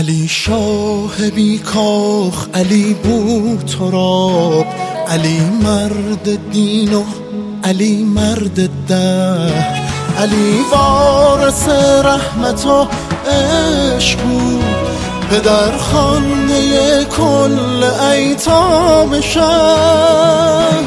علی شاه بی کاخ، علی بو تراب، علی مرد دین و علی مرد دهر، علی وارث رحمت و عشق بود، پدر خانه کل ایتام شهر.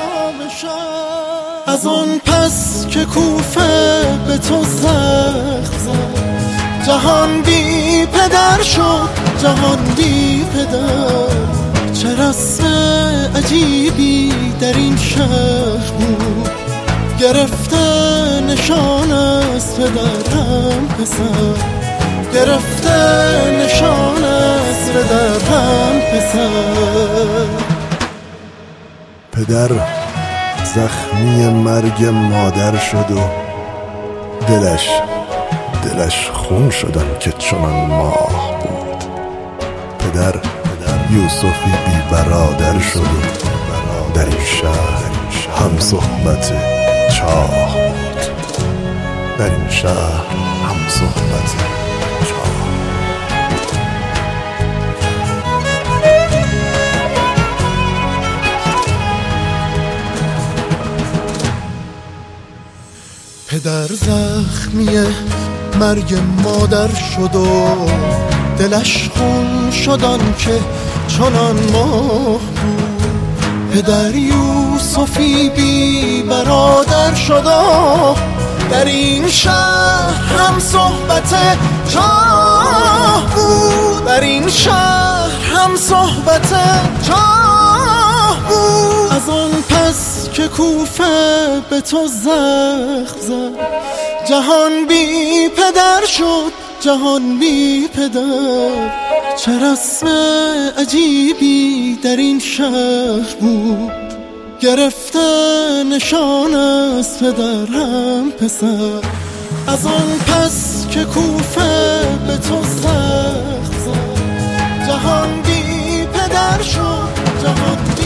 از آن پس که کوفه به تو زخم زد، جهان بی پدر شد، جهان بی پدر. چه رسم عجیبی در این شهر بود، گرفته نشان از پدر هم پسر، گرفته نشان از پدر هم پسر. پدر زخمی مرگ مادر شد و دلش خون شدن که چنان ماه بود. پدر یوسفی بی برادر شد و در این شهر هم صحبت چاه بود. در این شهر هم صحبت چاه. پدر زخمی مرگ مادر شد و دلش خون شدن که چنان ماه بود. پدر یوسفی بی برادر شد و در این شهر هم صحبت چاه بود. در این شهر هم صحبت چاه بود. از آن پس که کوفه به تو زخم زد، جهان بی پدر شد، جهان بی پدر. چه رسم عجیبی در این شهر بود، گرفته نشان از پدر هم پسر. از آن پس که کوفه به تو زخم زد، جهان بی پدر شد، جهان